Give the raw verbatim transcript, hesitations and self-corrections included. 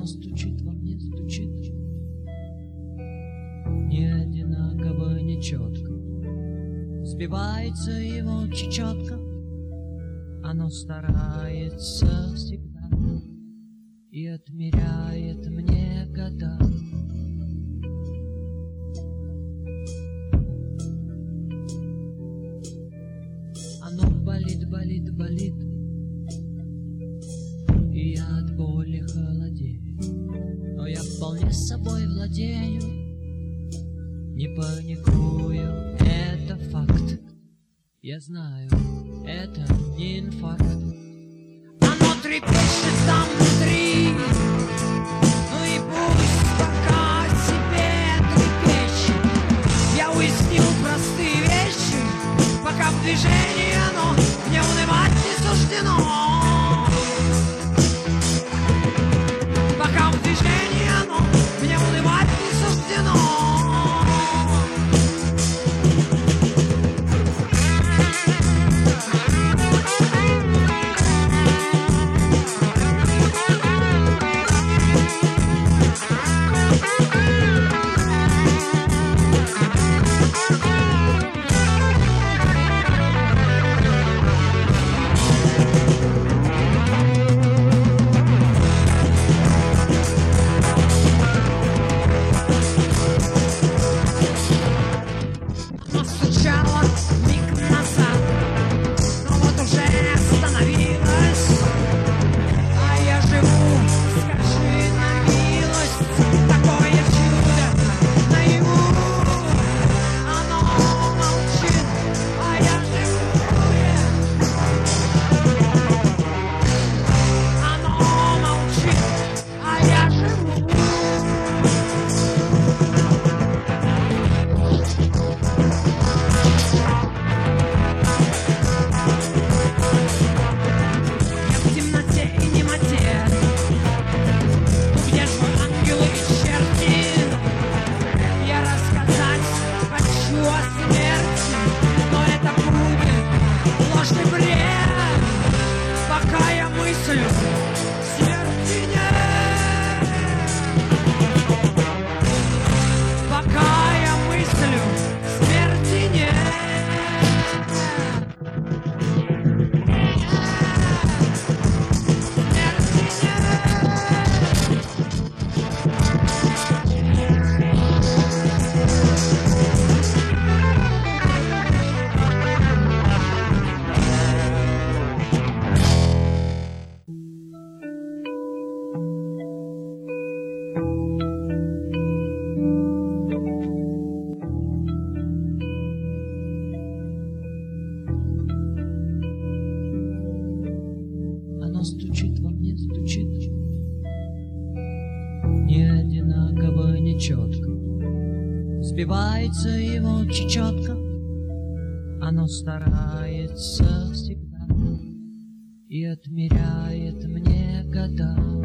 Оно стучит во мне, стучит. Не одинаково, не четко. Сбивается его чечетка. Оно старается всегда и отмеряет мне года. Оно болит, болит, болит, и я от боли холодею. Но я вполне собой владею, не паникую, это факт. Я знаю, это не инфаркт. Оно трепещет там внутри, ну и пусть пока себе трепещет. Я уяснил простые вещи, пока в движении оно мне унывать не суждено. Пока в движении оно мне унывать не суждено. Стучит во мне, стучит. Не одинаково, не четко. Сбивается его чечетка. Оно старается всегда и отмеряет мне года.